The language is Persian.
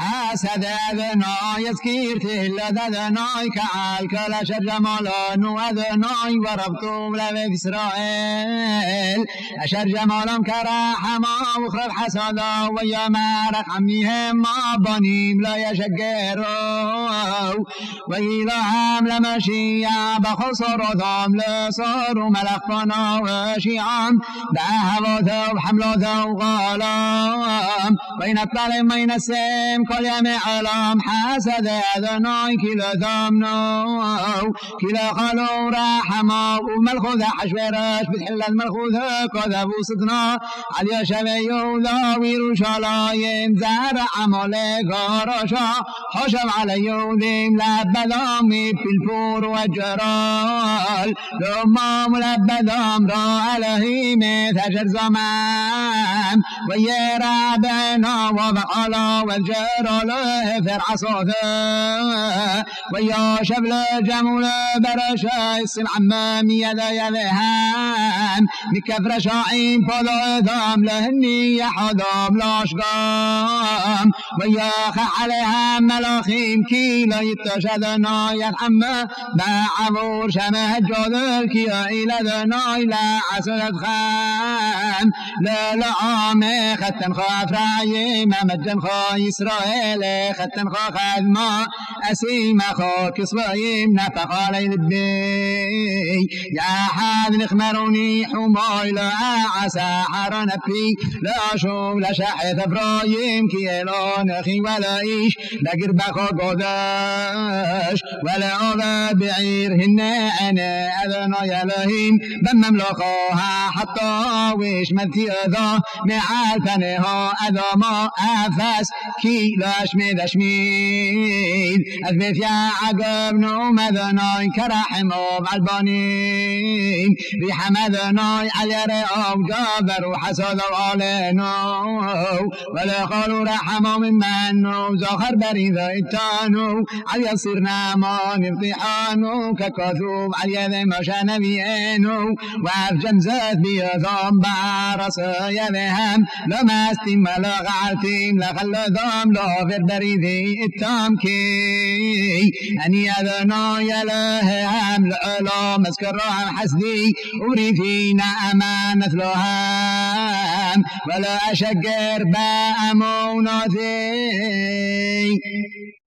حسد أذناي يذكرت لدناي كعال كل شر جمالان وأذناي وربطهم لبيت إسرائيل أشر جمالهم كرحما وخرب حسدا ويا مارق عميهم ما بنيم لا يشجروا وإلهم لمشيع بخسر ذام لصار ملخنا وشيعام بهواته وحملاته وغلام بين الطلم بين السم كل يوم علام حسد أذناي كلا ثمنا كلا خلو رحما وملخوذة حشورش بتحل الملخوذة كذب وصدنا علي شبي وذاوير وشلايم زرع عمالك رشا حشم على يوديم لبدامي في الفور والجرال لما ملبدام را عليهم تجر زمان ويرى بنا وبعلا والجرال فرع صوته ويا شبل جمول برشا اسم عمامي يدا يذهان نكفر شاعين فضا دام لهني يحضام لاشقام ويا خ عليها ملاخيم كيلا يتشدنا يرحم بعبور شمه الجودل كيا إلى دنا إلى عسلت خام لا لا عامي ختن خاف رايم مجن خا إسرائيل ختن خا خدما أسيم خا كسويم نفق علي البي يا حاد نخمروني حماي لا عسى حرن بي لا شوم لا شاحث فرايم كيلا نخي ولا إيش لا قرب خا قداش ولا أذى بعيرهن أنا أذنا يلهين بمملكها حتى ويش مدتي أذى معال فنها أذى ما أفس كي لاش مدشمين أثبت يا عقب نوم أذناي كرحم بالبانين ريح مذناي على رأو جابر وحسد علينا ولا قالوا رحمه ممن زخر بريد التانو على يصيرنا ما نرتحانو ككذوب على ذي مشان بينو وارجم زاد بيضام بعرس يذهم لما استم لغعتم لخلدام لافر بريدي التام كي أني أذنا يلهم لألا مسكرهم حسدي وريثينا أمانة لهم ولا أشجر بأمونتي